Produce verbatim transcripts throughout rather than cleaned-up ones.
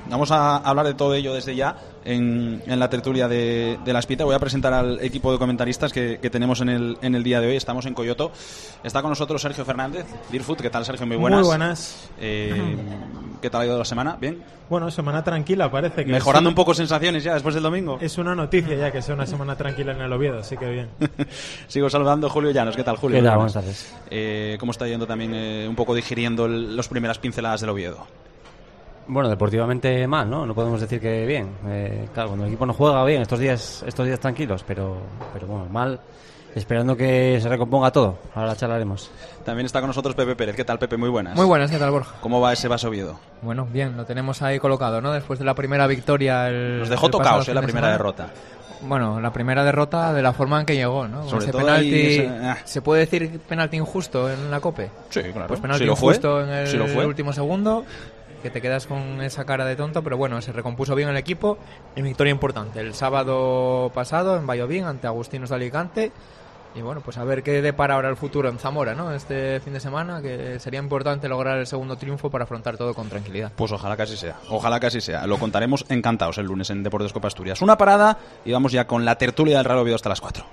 Vamos a hablar de todo ello desde ya en, en la tertulia de, de La Espita. Voy a presentar al equipo de comentaristas que, que tenemos en el, en el día de hoy. Estamos en Coyoto. Está con nosotros Sergio Fernández, Deerfoot. ¿Qué tal, Sergio? Muy buenas. Muy buenas. Eh, ¿Qué tal ha ido la semana? ¿Bien? Bueno, semana tranquila, parece que... Mejorando es, un poco sensaciones ya después del domingo. Es una noticia ya que sea una semana tranquila en el Oviedo, así que bien. Sigo saludando a Julio Llanos. ¿Qué tal, Julio? ¿Qué tal? Buenas tardes. Eh, ¿Cómo está yendo también eh, un poco digiriendo el, las primeras pinceladas del Oviedo? Bueno, deportivamente mal, ¿no? No podemos decir que bien. Eh, claro, cuando el equipo no juega bien, estos días estos días tranquilos, pero, pero bueno, mal, esperando que se recomponga todo. Ahora charlaremos. También está con nosotros Pepe Pérez. ¿Qué tal, Pepe? Muy buenas. Muy buenas, ¿qué tal, Borja? ¿Cómo va ese Vaso Oviedo? Bueno, bien, lo tenemos ahí colocado, ¿no? Después de la primera victoria... El, Nos dejó tocaos, ¿eh? La primera semana. derrota. Bueno, la primera derrota de la forma en que llegó, ¿no? Sobre ese todo penalti, ahí ese, ah. ¿se puede decir penalti injusto en la COPE? Sí, claro. Pues penalti si lo fue, injusto en el, si lo fue. último segundo, que te quedas con esa cara de tonto, pero bueno, se recompuso bien el equipo y victoria importante. El sábado pasado en Valladolid ante Agustinos de Alicante. Y bueno, pues a ver qué depara ahora el futuro en Zamora, ¿no? Este fin de semana, que sería importante lograr el segundo triunfo para afrontar todo con tranquilidad. Pues ojalá que así sea, ojalá que así sea. Lo contaremos encantados el lunes en Deportes Copa Asturias. Una parada y vamos ya con la tertulia del Real Oviedo hasta las cuatro.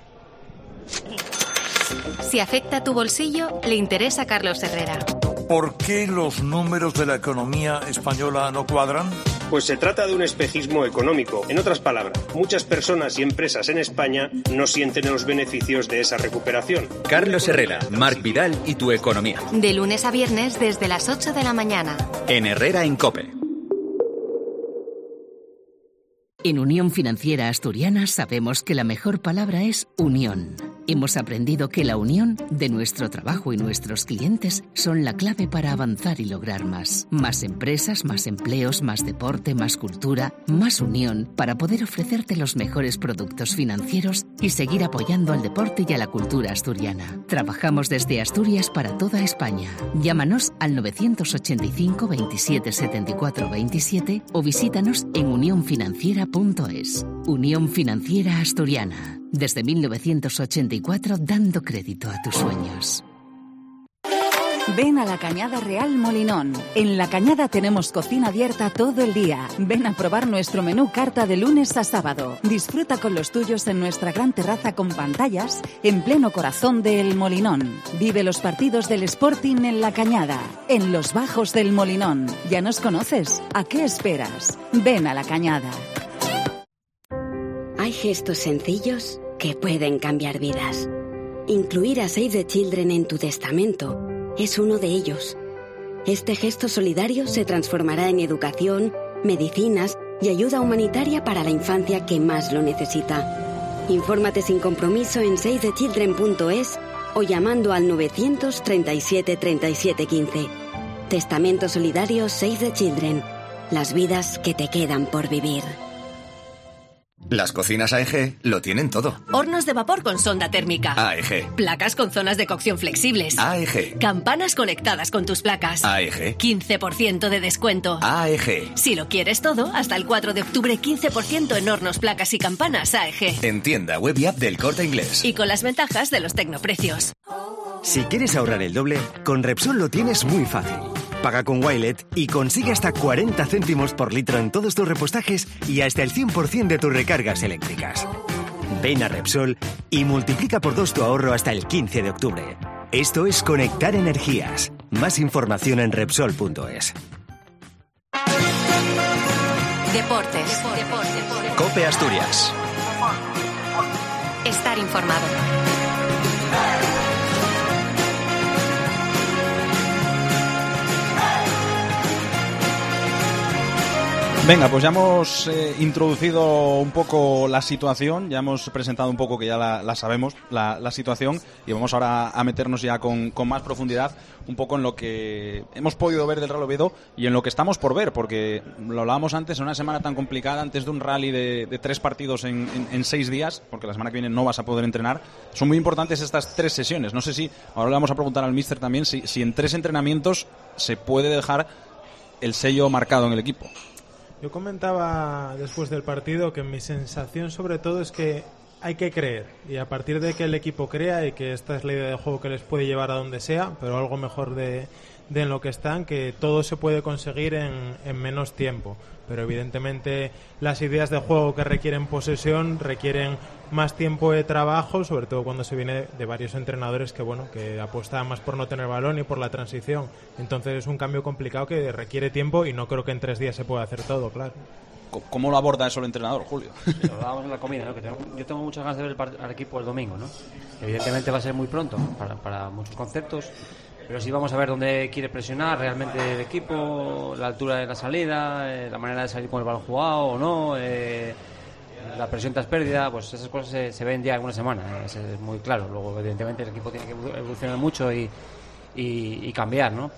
Si afecta tu bolsillo, le interesa a Carlos Herrera. ¿Por qué los números de la economía española no cuadran? Pues se trata de un espejismo económico. En otras palabras, muchas personas y empresas en España no sienten los beneficios de esa recuperación. Carlos Herrera, Marc Vidal y tu economía. De lunes a viernes desde las ocho de la mañana. En Herrera en COPE. En Unión Financiera Asturiana sabemos que la mejor palabra es unión. Hemos aprendido que la unión de nuestro trabajo y nuestros clientes son la clave para avanzar y lograr más. Más empresas, más empleos, más deporte, más cultura, más unión para poder ofrecerte los mejores productos financieros y seguir apoyando al deporte y a la cultura asturiana. Trabajamos desde Asturias para toda España. Llámanos al novecientos ochenta y cinco veintisiete setenta y cuatro veintisiete o visítanos en unión financiera punto es. Unión Financiera Asturiana. Desde mil novecientos ochenta y cuatro dando crédito a tus sueños. Ven a La Cañada Real Molinón. En La Cañada tenemos cocina abierta todo el día. Ven a probar nuestro menú carta de lunes a sábado. Disfruta con los tuyos en nuestra gran terraza con pantallas en pleno corazón de El Molinón. Vive los partidos del Sporting en La Cañada, en los bajos del Molinón. ¿Ya nos conoces? ¿A qué esperas? Ven a La Cañada. Hay gestos sencillos que pueden cambiar vidas. Incluir a Save the Children en tu testamento es uno de ellos. Este gesto solidario se transformará en educación, medicinas y ayuda humanitaria para la infancia que más lo necesita. Infórmate sin compromiso en save the children punto es o llamando al novecientos treinta y siete treinta y siete quince. Testamento solidario Save the Children. Las vidas que te quedan por vivir. Las cocinas A E G lo tienen todo. Hornos de vapor con sonda térmica. A E G. Placas con zonas de cocción flexibles. A E G. Campanas conectadas con tus placas. A E G. quince por ciento de descuento. A E G. Si lo quieres todo, hasta el cuatro de octubre quince por ciento en hornos, placas y campanas A E G. En tienda web y app del Corte Inglés. Y con las ventajas de los tecnoprecios. Si quieres ahorrar el doble, con Repsol lo tienes muy fácil. Paga con Wilet y consigue hasta cuarenta céntimos por litro en todos tus repostajes y hasta el cien por ciento de tus recargas eléctricas. Ven a Repsol y multiplica por dos tu ahorro hasta el quince de octubre. Esto es conectar energías. Más información en Repsol punto es. Deportes. Deportes. COPE Asturias. Estar informado. Venga, pues ya hemos eh, introducido un poco la situación, ya hemos presentado un poco que ya la, la sabemos, la, la situación, y vamos ahora a meternos ya con, con más profundidad un poco en lo que hemos podido ver del Real Oviedo y en lo que estamos por ver, porque lo hablábamos antes, en una semana tan complicada, antes de un rally de, de tres partidos en, en, en seis días, porque la semana que viene no vas a poder entrenar, son muy importantes estas tres sesiones. No sé si, ahora le vamos a preguntar al míster también, si, si en tres entrenamientos se puede dejar el sello marcado en el equipo. Yo comentaba después del partido que mi sensación sobre todo es que hay que creer, y a partir de que el equipo crea y que esta es la idea de juego que les puede llevar a donde sea, pero algo mejor de, de en lo que están, que todo se puede conseguir en, en menos tiempo. Pero evidentemente las ideas de juego que requieren posesión requieren más tiempo de trabajo, sobre todo cuando se viene de varios entrenadores que bueno que apuestan más por no tener balón y por la transición. Entonces es un cambio complicado que requiere tiempo y no creo que en tres días se pueda hacer todo, claro. ¿Cómo lo aborda eso el entrenador, Julio? Sí, lo hablábamos en la comida, ¿no? Que tengo, yo tengo muchas ganas de ver el part- al equipo el domingo, ¿no? Evidentemente va a ser muy pronto para, para muchos conceptos, pero sí vamos a ver dónde quiere presionar realmente el equipo, la altura de la salida, eh, la manera de salir con el balón jugado o no, eh, la presión tras pérdida, pues esas cosas se, se ven ya en una semana, eh, es, es muy claro. Luego, evidentemente, el equipo tiene que evolucionar mucho y, y, y cambiar, ¿no?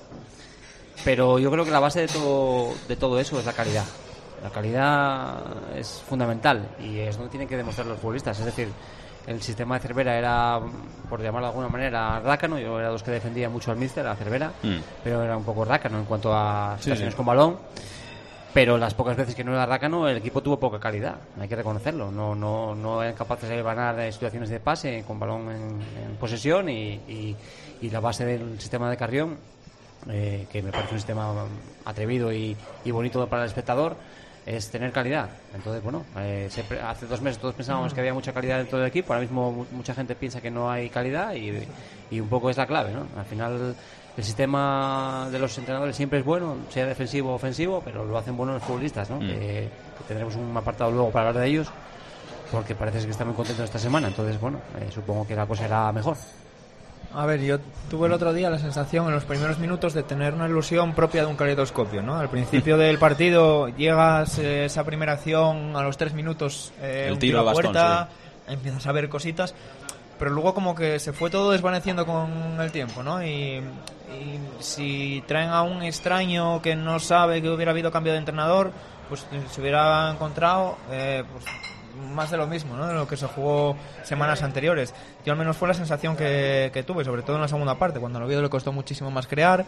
Pero yo creo que la base de todo, de todo eso es la calidad. La calidad es fundamental y es donde tienen que demostrar los futbolistas. Es decir, el sistema de Cervera era, por llamarlo de alguna manera, rácano. Yo era de los que defendía mucho al míster, a Cervera, mm. pero era un poco rácano en cuanto a situaciones sí, sí. con balón. Pero las pocas veces que no era rácano, el equipo tuvo poca calidad, hay que reconocerlo. No no no eran capaces de ganar situaciones de pase con balón en, en posesión y, y, y la base del sistema de Carrión, eh, que me parece un sistema atrevido y, y bonito para el espectador, es tener calidad. Entonces, bueno, eh, siempre, hace dos meses todos pensábamos que había mucha calidad dentro del equipo, ahora mismo mucha gente piensa que no hay calidad y, y un poco es la clave, ¿no? Al final el sistema de los entrenadores siempre es bueno, sea defensivo o ofensivo, pero lo hacen bueno los futbolistas, ¿no? Mm. Que, que tendremos un apartado luego para hablar de ellos, porque parece que están muy contentos esta semana, entonces, bueno, eh, supongo que la cosa era mejor. A ver, yo tuve el otro día la sensación en los primeros minutos de tener una ilusión propia de un caleidoscopio, ¿no? Al principio del partido llegas, eh, esa primera acción, a los tres minutos eh, el un tiro tiro a bastón, puerta, sí. Empiezas a ver cositas, pero luego como que se fue todo desvaneciendo con el tiempo, ¿no? Y, y si traen a un extraño que no sabe que hubiera habido cambio de entrenador, pues se hubiera encontrado eh, pues, más de lo mismo, ¿no? De lo que se jugó semanas anteriores. Yo al menos fue la sensación que, que tuve, sobre todo en la segunda parte, cuando al Oviedo le costó muchísimo más crear.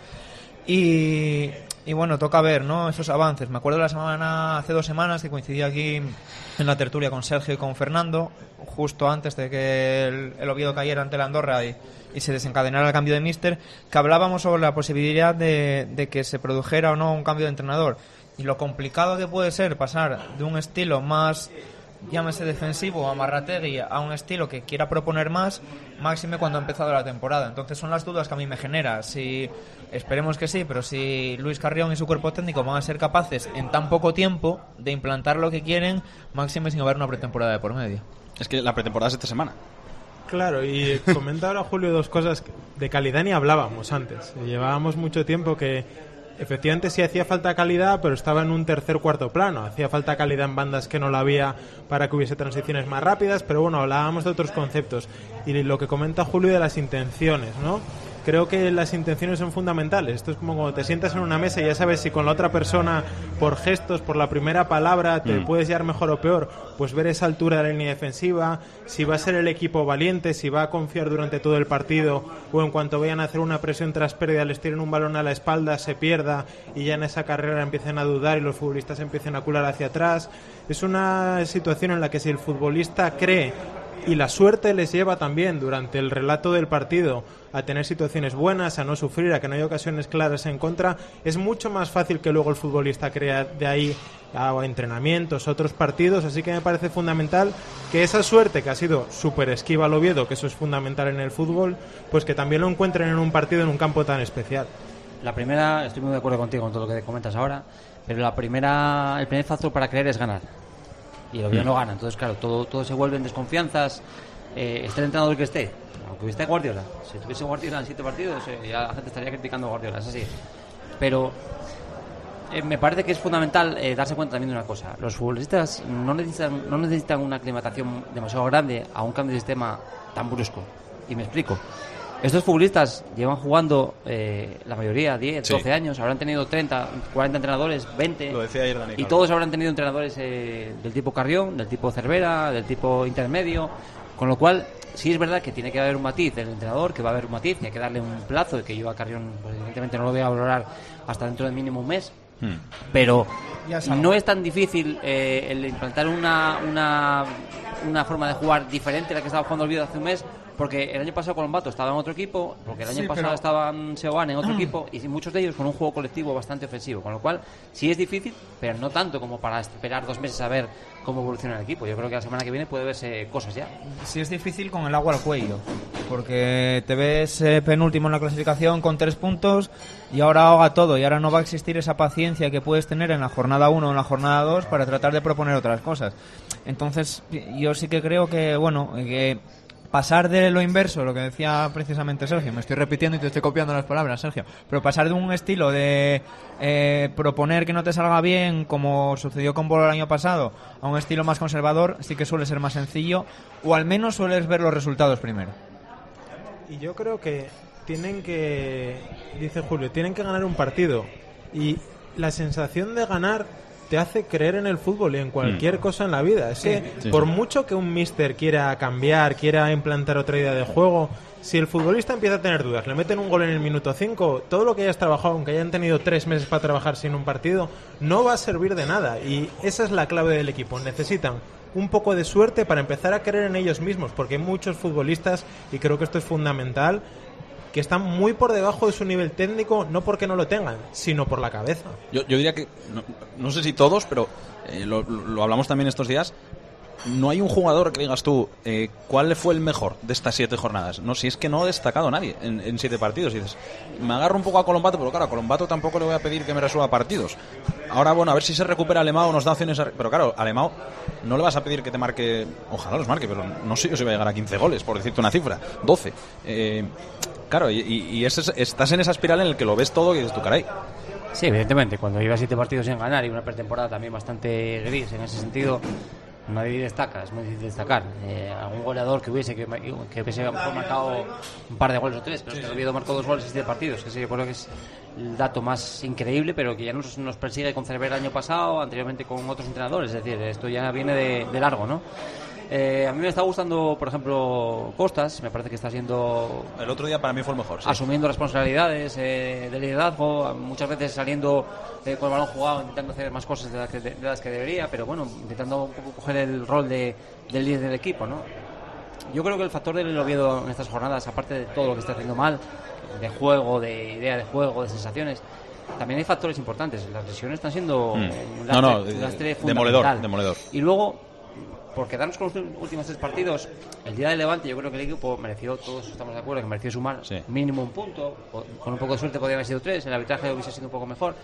Y, y bueno, toca ver, ¿no? Esos avances. Me acuerdo de la semana, hace dos semanas, que coincidí aquí en la tertulia con Sergio y con Fernando, justo antes de que el, el Oviedo cayera ante la Andorra y, y se desencadenara el cambio de míster, que hablábamos sobre la posibilidad de, de que se produjera o no un cambio de entrenador. Y lo complicado que puede ser pasar de un estilo más, llámese defensivo, amarrategui, a un estilo que quiera proponer más, máxime cuando ha empezado la temporada. Entonces son las dudas que a mí me genera. Si, esperemos que sí, pero si Luis Carrión y su cuerpo técnico van a ser capaces en tan poco tiempo de implantar lo que quieren, máxime sin haber una pretemporada de por medio. Es que la pretemporada es esta semana. Claro, y comenta ahora Julio dos cosas de calidad, ni hablábamos antes. Llevábamos mucho tiempo que efectivamente sí hacía falta calidad, pero estaba en un tercer cuarto plano. Hacía falta calidad en bandas que no la había para que hubiese transiciones más rápidas, pero bueno, hablábamos de otros conceptos. Y lo que comenta Julio de las intenciones, ¿no? Creo que las intenciones son fundamentales. Esto es como cuando te sientas en una mesa y ya sabes si con la otra persona, por gestos, por la primera palabra, te mm. puedes llevar mejor o peor. Pues ver esa altura de la línea defensiva, si va a ser el equipo valiente, si va a confiar durante todo el partido, o en cuanto vayan a hacer una presión tras pérdida, les tiren un balón a la espalda, se pierda y ya en esa carrera empiecen a dudar y los futbolistas empiecen a cular hacia atrás. Es una situación en la que si el futbolista cree, y la suerte les lleva también durante el relato del partido a tener situaciones buenas, a no sufrir, a que no haya ocasiones claras en contra, es mucho más fácil que luego el futbolista crea de ahí a entrenamientos, otros partidos. Así que me parece fundamental que esa suerte, que ha sido súper esquiva al Oviedo, que eso es fundamental en el fútbol, pues que también lo encuentren en un partido en un campo tan especial. La primera, estoy muy de acuerdo contigo con todo lo que comentas ahora, pero la primera, el primer factor para creer es ganar. Y el Oviedo mm. no gana, entonces claro, todo todo se vuelve en desconfianzas, eh, esté el entrenador que esté, aunque esté Guardiola, si tuviese Guardiola en siete partidos, eh, ya la gente estaría criticando a Guardiola, es así. Pero eh, me parece que es fundamental eh, darse cuenta también de una cosa: los futbolistas no necesitan, no necesitan una aclimatación demasiado grande a un cambio de sistema tan brusco. Y me explico. Estos futbolistas llevan jugando eh, la mayoría diez, sí. doce años, habrán tenido treinta, cuarenta entrenadores, veinte. Lo decía ayer Dani, y todos habrán tenido entrenadores eh, del tipo Carrión, del tipo Cervera, del tipo intermedio. Con lo cual, sí es verdad que tiene que haber un matiz del entrenador, que va a haber un matiz, y hay que darle un plazo, de que yo a Carrión, pues, evidentemente no lo voy a valorar hasta dentro de mínimo un mes. Hmm. Pero no es tan difícil eh, el implantar una, una, una forma de jugar diferente a la que estaba jugando el Oviedo hace un mes, Porque el año pasado Colombato estaba en otro equipo, porque el año Sí, pasado pero- estaba Seoane en otro equipo, y muchos de ellos con un juego colectivo bastante ofensivo, con lo cual sí es difícil, pero no tanto como para esperar dos meses a ver cómo evoluciona el equipo. Yo creo que la semana que viene puede verse cosas ya. Sí es difícil con el agua al cuello, porque te ves eh, penúltimo en la clasificación con tres puntos y ahora ahoga todo, y ahora no va a existir esa paciencia que puedes tener en la jornada uno o en la jornada dos para tratar de proponer otras cosas. Entonces yo sí que creo que, bueno, que pasar de lo inverso, lo que decía precisamente Sergio, me estoy repitiendo y te estoy copiando las palabras, Sergio, pero pasar de un estilo de eh, proponer que no te salga bien, como sucedió con Bolo el año pasado, a un estilo más conservador, sí que suele ser más sencillo, o al menos sueles ver los resultados primero. Y yo creo que tienen que, dice Julio, tienen que ganar un partido, y la sensación de ganar te hace creer en el fútbol y en cualquier mm. cosa en la vida. Es que sí, por sí. mucho que un míster quiera cambiar, quiera implantar otra idea de juego, si el futbolista empieza a tener dudas, le meten un gol en el minuto cinco, todo lo que hayas trabajado, aunque hayan tenido tres meses para trabajar sin un partido, no va a servir de nada. Y esa es la clave del equipo. Necesitan un poco de suerte para empezar a creer en ellos mismos, porque hay muchos futbolistas, y creo que esto es fundamental, que están muy por debajo de su nivel técnico, no porque no lo tengan, sino por la cabeza. Yo, yo diría que, no, no sé si todos, pero eh, lo, lo hablamos también estos días, no hay un jugador que digas tú, eh, ¿cuál fue el mejor de estas siete jornadas? No, si es que no ha destacado nadie en, en siete partidos. Y dices, me agarro un poco a Colombato, pero claro, a Colombato tampoco le voy a pedir que me resuelva partidos. Ahora, bueno, a ver si se recupera Alemão, nos da opciones. A... Pero claro, Alemão no le vas a pedir que te marque, ojalá los marque, pero no sé yo si va a llegar a quince goles, por decirte una cifra, doce. Eh, claro, y, y ese, estás en esa espiral en el que lo ves todo y dices tú, caray. Sí, evidentemente, cuando llevas siete partidos sin ganar y una pretemporada también bastante gris en ese sentido, nadie destaca, es muy difícil destacar. Eh, algún goleador que hubiese que, que hubiese marcado un par de goles o tres, pero sí, es que el Oviedo marcó dos goles en siete partidos, que sí, yo creo que es el dato más increíble, pero que ya nos, nos persigue con Cerver el año pasado, anteriormente con otros entrenadores, es decir, esto ya viene de, de largo, ¿no? Eh, a mí me está gustando, por ejemplo, Costas, me parece que está siendo... El otro día para mí fue el mejor, sí. Asumiendo responsabilidades eh, de liderazgo, muchas veces saliendo eh, con el balón jugado, intentando hacer más cosas de las que, de, de las que debería, pero bueno, intentando un poco coger el rol de, del líder del equipo, ¿no? Yo creo que el factor del Oviedo en estas jornadas, aparte de todo lo que está haciendo mal, de juego, de idea de juego, de sensaciones, también hay factores importantes. Las lesiones están siendo mm. un lastre, no, no, un lastre demoledor, demoledor. Y luego, por quedarnos con los últimos tres partidos, el día del Levante, yo creo que el equipo mereció, todos estamos de acuerdo, que mereció sumar sí. mínimo un punto, con un poco de suerte podría haber sido tres, el arbitraje hubiese sido un poco mejor.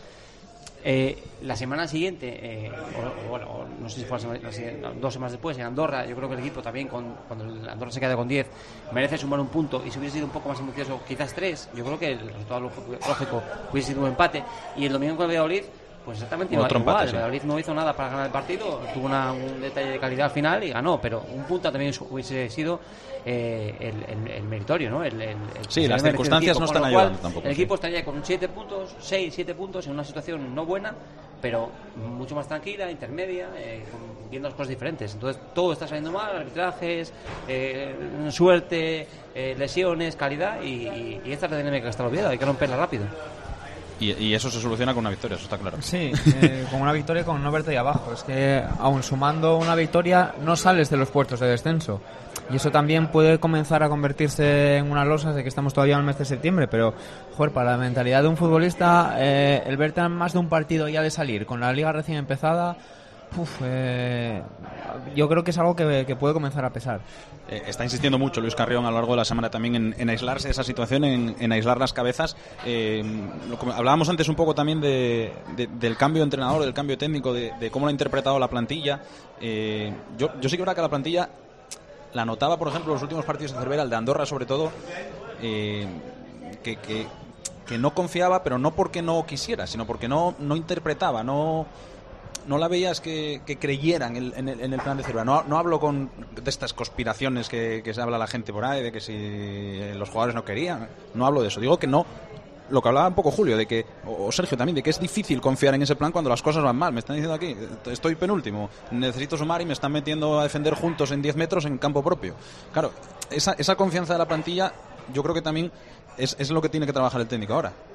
Eh, la semana siguiente, eh, o, bueno, o no sé si fue la semana, la, dos semanas después, en Andorra, yo creo que el equipo también, con, cuando el Andorra se queda con diez, merece sumar un punto, y si hubiese sido un poco más ambicioso, quizás tres, yo creo que el resultado lógico hubiese sido un empate. Y el domingo con el Valladolid, pues exactamente igual. Otro empate, sí. El Valladolid no hizo nada para ganar el partido, tuvo una, un detalle de calidad al final y ganó, pero un punto también hubiese sido eh, el, el, el meritorio, ¿no? El, el, el sí, las circunstancias equipo, no están ayudando tampoco. El sí. equipo estaría con siete puntos, seis, siete puntos en una situación no buena, pero mucho más tranquila, intermedia, eh, viendo las cosas diferentes. Entonces todo está saliendo mal, arbitrajes, eh, suerte, eh, lesiones, calidad, y, y, y esta es la dinámica que está olvidada, hay que romperla rápido. Y, y eso se soluciona con una victoria, eso está claro. Sí, eh, con una victoria, con no verte ahí abajo. Es que aun sumando una victoria no sales de los puestos de descenso. Y eso también puede comenzar a convertirse en una losa de que estamos todavía en el mes de septiembre. Pero, joder, para la mentalidad de un futbolista, eh, el verte en más de un partido ya de salir, con la liga recién empezada... Uf, eh, yo creo que es algo que, que puede comenzar a pesar. Eh, está insistiendo mucho Luis Carrión a lo largo de la semana también en, en aislarse de esa situación, en, en aislar las cabezas. Eh, lo, hablábamos antes un poco también de, de, del cambio de entrenador, del cambio técnico, de, de cómo lo ha interpretado la plantilla. Eh, yo, yo sí que creo que la plantilla la notaba, por ejemplo, los últimos partidos de Cervera, el de Andorra sobre todo, eh, que, que, que no confiaba, pero no porque no quisiera, sino porque no, no interpretaba, no... no la veías que, que creyeran en, en, el, en el plan de Cervera. No, no hablo con de estas conspiraciones que, que se habla la gente por ahí, de que si los jugadores no querían. No hablo de eso. Digo que no. Lo que hablaba un poco Julio, de que, o Sergio también, de que es difícil confiar en ese plan cuando las cosas van mal. Me están diciendo aquí, estoy penúltimo, necesito sumar y me están metiendo a defender juntos en diez metros en campo propio. Claro, esa, esa confianza de la plantilla, yo creo que también es, es lo que tiene que trabajar el técnico ahora.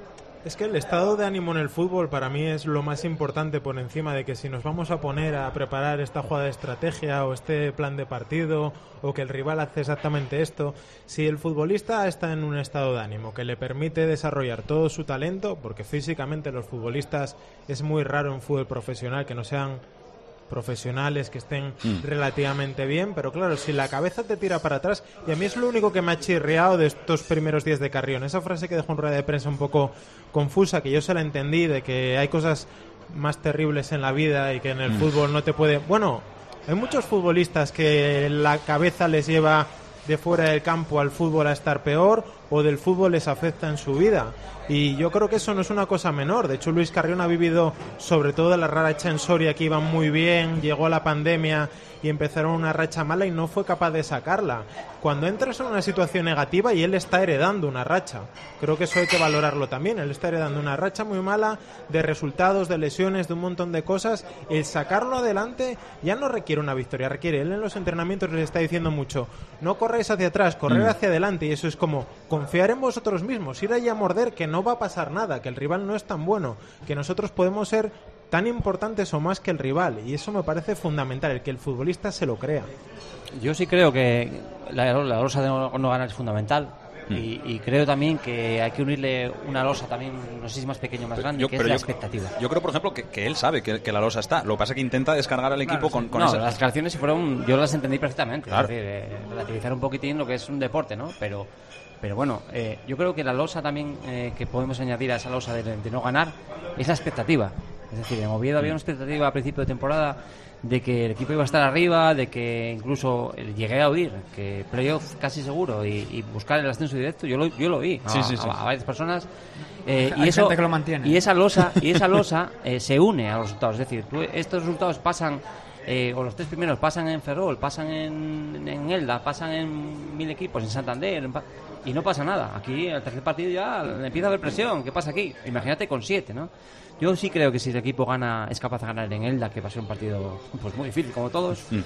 Es que el estado de ánimo en el fútbol para mí es lo más importante, por encima de que si nos vamos a poner a preparar esta jugada de estrategia o este plan de partido o que el rival hace exactamente esto. Si el futbolista está en un estado de ánimo que le permite desarrollar todo su talento, porque físicamente los futbolistas es muy raro en fútbol profesional que no sean profesionales, que estén mm. relativamente bien, pero claro, si la cabeza te tira para atrás, y a mí es lo único que me ha chirriado de estos primeros días de Carrión, esa frase que dejó en rueda de prensa un poco confusa, que yo se la entendí, de que hay cosas más terribles en la vida y que en el mm. fútbol no te puede... Bueno, hay muchos futbolistas que la cabeza les lleva de fuera del campo al fútbol a estar peor, o del fútbol les afecta en su vida, y yo creo que eso no es una cosa menor. De hecho, Luis Carrión ha vivido sobre todo la racha en Soria, que iban muy bien, llegó la pandemia y empezaron una racha mala y no fue capaz de sacarla. Cuando entras en una situación negativa, y él está heredando una racha, creo que eso hay que valorarlo también, él está heredando una racha muy mala de resultados, de lesiones, de un montón de cosas. El sacarlo adelante ya no requiere una victoria, requiere, él en los entrenamientos les está diciendo mucho, no corréis hacia atrás, correr mm. hacia adelante, y eso es como confiar en vosotros mismos, ir allá a morder, que no va a pasar nada, que el rival no es tan bueno, que nosotros podemos ser tan importantes o más que el rival, y eso me parece fundamental, el que el futbolista se lo crea. Yo sí creo que la, la losa de no, no ganar es fundamental. Mm. Y, y creo también que hay que unirle una losa también, no sé si más pequeño o más grande, yo, que es la yo, expectativa. Yo creo, por ejemplo, que, que él sabe que, que la losa está. Lo que pasa es que intenta descargar al equipo claro, con, sí. con no, esa... las declaraciones fueron, yo las entendí perfectamente. Claro. Es decir, eh, relativizar un poquitín lo que es un deporte, ¿no? Pero, pero bueno, eh, yo creo que la losa también eh, que podemos añadir a esa losa de, de no ganar es la expectativa. Es decir, en Oviedo había una expectativa a principio de temporada de que el equipo iba a estar arriba, de que incluso llegué a oír que playoff casi seguro y, y buscar el ascenso directo. Yo lo, yo lo oí sí, a, sí, sí. a, a varias personas. Eh, Hay y eso gente que lo mantiene. Y esa losa, y esa losa eh, se une a los resultados. Es decir, tú, estos resultados pasan, eh, o los tres primeros pasan en Ferrol, pasan en, en Elda, pasan en mil equipos, en Santander, en, y no pasa nada. Aquí, el tercer partido ya empieza a haber presión. ¿Qué pasa aquí? Imagínate con siete, ¿no? Yo sí creo que si el equipo gana, es capaz de ganar en Elda, que va a ser un partido pues muy difícil como todos, mm.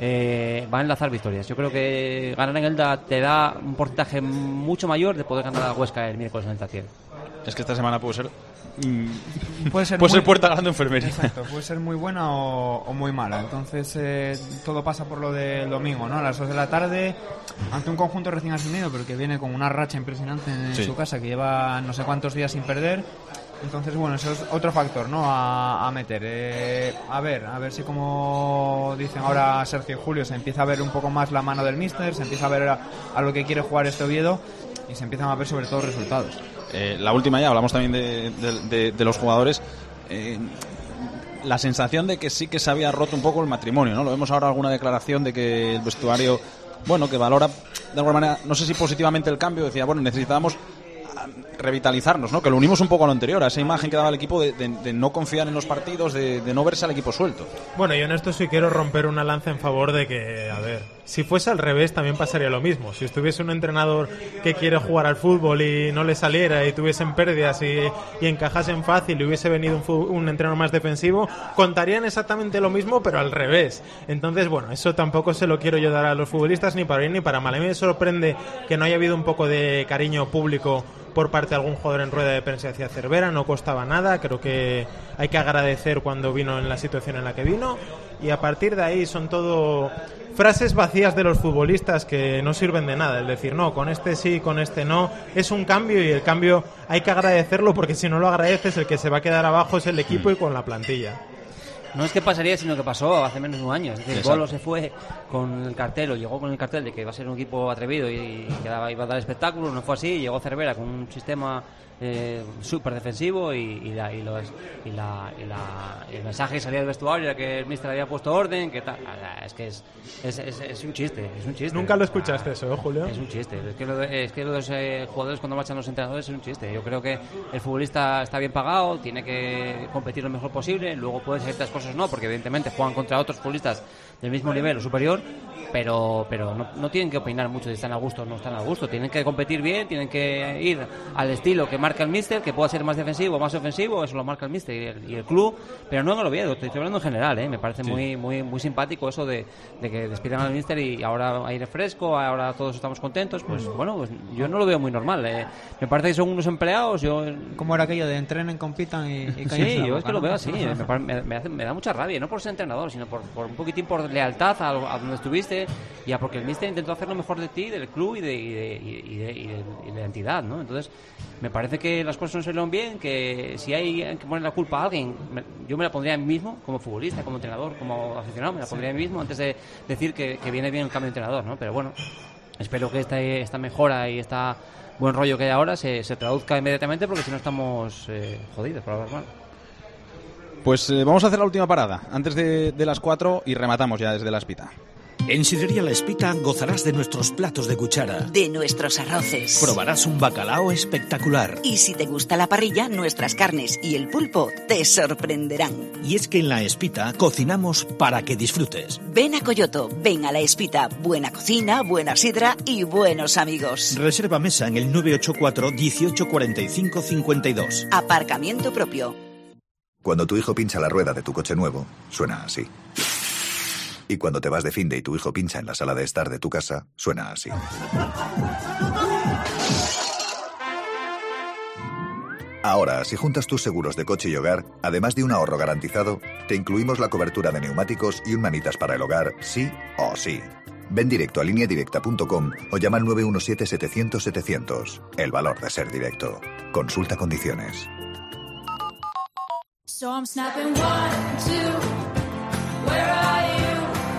eh, va a enlazar victorias. Yo creo que ganar en Elda te da un porcentaje mucho mayor de poder ganar a Huesca el miércoles en el Tatiel. Es que esta semana puede ser mm, puede ser, puede muy, ser puerta ganando enfermería. Exacto, puede ser muy buena o, o muy mala. Entonces eh, todo pasa por lo del domingo, ¿no? A las dos de la tarde, ante un conjunto recién ascendido, pero que viene con una racha impresionante en sí. su casa, que lleva no sé cuántos días sin perder. Entonces, bueno, eso es otro factor, ¿no? A, a meter. Eh, a ver, a ver si, como dicen ahora Sergio y Julio, se empieza a ver un poco más la mano del míster, se empieza a ver a, a lo que quiere jugar este Oviedo y se empiezan a ver sobre todo resultados. Eh, la última ya, hablamos también de, de, de, de los jugadores. Eh, la sensación de que sí que se había roto un poco el matrimonio, ¿no? Lo vemos ahora alguna declaración de que el vestuario, bueno, que valora de alguna manera, no sé si positivamente el cambio, decía, bueno, necesitábamos revitalizarnos, ¿no? Que lo unimos un poco a lo anterior, a esa imagen que daba el equipo de, de, de no confiar en los partidos, de, de no verse al equipo suelto. Bueno, yo en esto sí quiero romper una lanza en favor de que, a ver, si fuese al revés también pasaría lo mismo. Si estuviese un entrenador que quiere jugar al fútbol y no le saliera y tuviesen pérdidas y, y encajasen fácil y hubiese venido un, un entrenador más defensivo, contarían exactamente lo mismo pero al revés. Entonces, bueno, eso tampoco se lo quiero yo dar a los futbolistas ni para bien ni para mal. A mí me sorprende que no haya habido un poco de cariño público por parte de algún jugador en rueda de prensa hacia Cervera, no costaba nada, creo que hay que agradecer cuando vino en la situación en la que vino, y a partir de ahí son todo frases vacías de los futbolistas que no sirven de nada, el decir no, con este sí, con este no, es un cambio y el cambio hay que agradecerlo porque si no lo agradeces el que se va a quedar abajo es el equipo y con la plantilla. No es que pasaría, sino que pasó hace menos de un año. Es decir, Bolo se fue con el cartel, o llegó con el cartel de que iba a ser un equipo atrevido y que iba a dar espectáculo. No fue así. Llegó Cervera con un sistema eh, súper defensivo y, y, la, y, los, y, la, y la, el mensaje que salía del vestuario era que el míster había puesto orden. Que tal. Es que es, es, es, es un chiste. Es un chiste. Nunca lo escuchaste eso, ¿eh, Julio? Es un chiste. Es que lo de, es que lo de los eh, jugadores cuando marchan los entrenadores es un chiste. Yo creo que el futbolista está bien pagado, tiene que competir lo mejor posible. Luego puede ser ciertas cosas no, porque evidentemente juegan contra otros futbolistas del mismo nivel o superior, pero pero no, no tienen que opinar mucho si están a gusto o no están a gusto. Tienen que competir bien, tienen que ir al estilo que marca marca el míster, que pueda ser más defensivo o más ofensivo, eso lo marca el míster y el, y el club, pero no en el Oviedo, estoy hablando en general, ¿eh? Me parece sí. muy muy muy simpático eso de, de que despidan al míster y ahora aire fresco, ahora todos estamos contentos, pues bueno, pues yo no lo veo muy normal, ¿eh? Me parece que son unos empleados, yo... ¿Cómo era aquello de entrenen, compitan y, y sí, yo boca, es que ¿no? lo veo así, me, me, me, hace, me da mucha rabia, no por ser entrenador, sino por, por un poquitín por lealtad a, a donde estuviste y a porque el míster intentó hacer lo mejor de ti, del club y de, y de, y de, y de, y de, y de la entidad, ¿no? Entonces, me parece que las cosas no se salieron bien, que si hay que poner la culpa a alguien, me, yo me la pondría a mí mismo, como futbolista, como entrenador, como aficionado, me la pondría a mí mismo antes de decir que, que viene bien el cambio de entrenador, ¿no? Pero bueno, espero que esta, esta mejora y esta buen rollo que hay ahora se, se traduzca inmediatamente, porque si no estamos eh, jodidos, por hablar mal. Pues eh, vamos a hacer la última parada antes de, de las cuatro y rematamos ya desde La Espita. En Sidrería La Espita gozarás de nuestros platos de cuchara, de nuestros arroces, probarás un bacalao espectacular. Y si te gusta la parrilla, nuestras carnes y el pulpo te sorprenderán. Y es que en La Espita cocinamos para que disfrutes. Ven a Coyoto, ven a La Espita. Buena cocina, buena sidra y buenos amigos. Reserva mesa en el nueve ocho cuatro, dieciocho cuarenta y cinco, cincuenta y dos. Aparcamiento propio. Cuando tu hijo pincha la rueda de tu coche nuevo, suena así. Y cuando te vas de finde y tu hijo pincha en la sala de estar de tu casa, suena así. Ahora, si juntas tus seguros de coche y hogar, además de un ahorro garantizado, te incluimos la cobertura de neumáticos y un manitas para el hogar, sí o sí. Ven directo a línea directa punto com o llama al nueve uno siete, setecientos, setecientos. El valor de ser directo. Consulta condiciones. So I'm snapping one, two, where are you?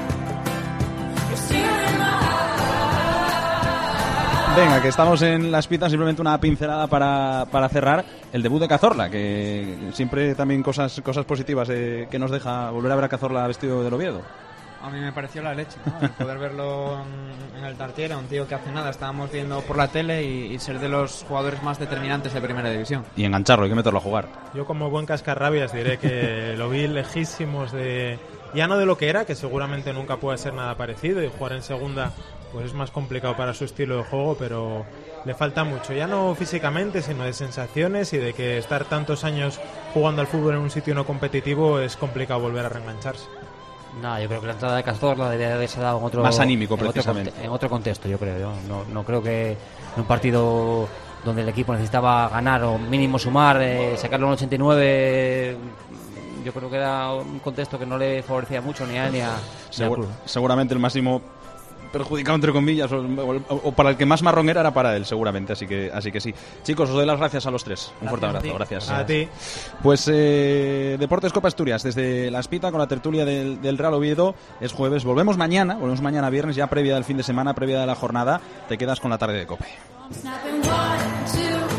Venga, que estamos en La Espita, simplemente una pincelada para, para cerrar el debut de Cazorla, que siempre también cosas cosas positivas eh, que nos deja volver a ver a Cazorla vestido del Oviedo. A mí me pareció la leche, ¿no? El poder verlo en, en el Tartiere, un tío que hace nada estábamos viendo por la tele y, y ser de los jugadores más determinantes de Primera División. Y engancharlo, hay que meterlo a jugar. Yo como buen cascarrabias diré que lo vi lejísimos de... Ya no de lo que era, que seguramente nunca puede ser nada parecido, y jugar en segunda pues es más complicado para su estilo de juego, pero le falta mucho, ya no físicamente, sino de sensaciones y de que estar tantos años jugando al fútbol en un sitio no competitivo es complicado volver a reengancharse. No, yo creo que la entrada de Cazorla debería haberse dado en otro... Más anímico, en precisamente. Otro, en otro contexto, yo creo. Yo no, no creo que en un partido donde el equipo necesitaba ganar o mínimo sumar, eh, sacarlo en ochenta y nueve... Yo creo que era un contexto que no le favorecía mucho ni a él ni a, ni al club. Seguramente el máximo perjudicado, entre comillas, o, o, o para el que más marrón era, era para él, seguramente. Así que así que sí. Chicos, os doy las gracias a los tres. Un fuerte abrazo. Gracias. A ti. Pues eh, Deportes Copa Asturias, desde La Espita con la tertulia del, del Real Oviedo. Es jueves. Volvemos mañana. Volvemos mañana viernes, ya previa del fin de semana, previa de la jornada. Te quedas con la tarde de Cope.